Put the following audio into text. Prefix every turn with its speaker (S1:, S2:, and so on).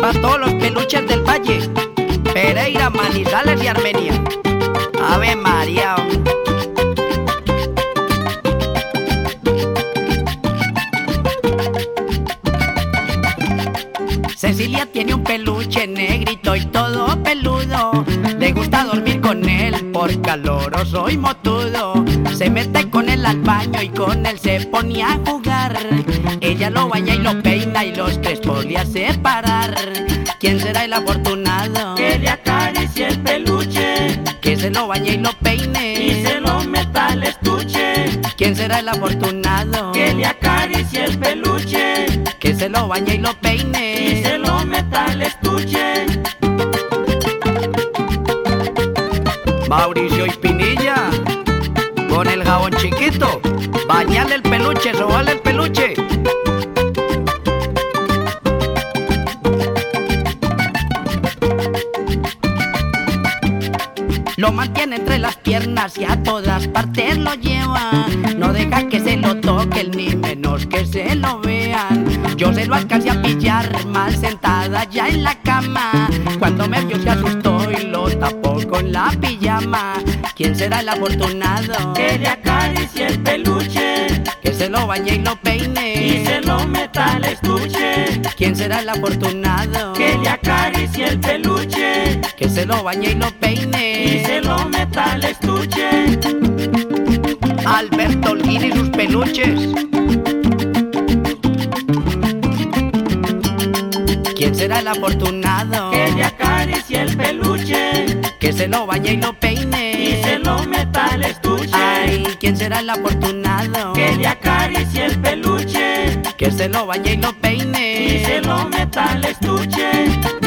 S1: para todos los peluches del Valle, Pereira, Manizales y Armenia. Ave María. Cecilia tiene un peluche negrito y todo peludo. Le gusta dormir con él por caloroso y motudo. Se mete con él al baño y con él se ponía a jugar. Ella lo baña y lo peina y los tres podía separar. ¿Quién será el afortunado
S2: que le acaricie el peluche,
S1: que se lo bañe y lo peine
S2: y se lo meta al estuche?
S1: ¿Quién será el afortunado
S2: Que le acaricie el peluche,
S1: que se lo bañe y lo peine
S2: y se lo meta al estuche?
S1: Mauricio Espinilla, con el jabón chiquito, bañale el peluche, sobale el peluche. Lo mantiene entre las piernas y a todas partes lo lleva. No deja que se lo toquen ni menos que se lo vean. Yo se lo alcancé a pillar mal sentada ya en la cama. Cuando me vio se asustó y lo tapó con la pijama. ¿Quién será el afortunado
S2: Que le acaricie el peluche,
S1: que se lo bañe y lo peine
S2: y se lo meta al estuche?
S1: ¿Quién será el afortunado
S2: Que le acaricie el peluche,
S1: que se lo bañe y lo peine
S2: y se lo meta al estuche?
S1: Alberto Holguín y sus peluches. ¿Quién será el afortunado
S2: Que le acaricie el peluche,
S1: que se lo bañe y lo peine
S2: y se lo meta al estuche?
S1: Ay, ¿quién será el afortunado
S2: Que le acaricie el peluche,
S1: que se lo bañe y lo peine
S2: y se lo meta al estuche?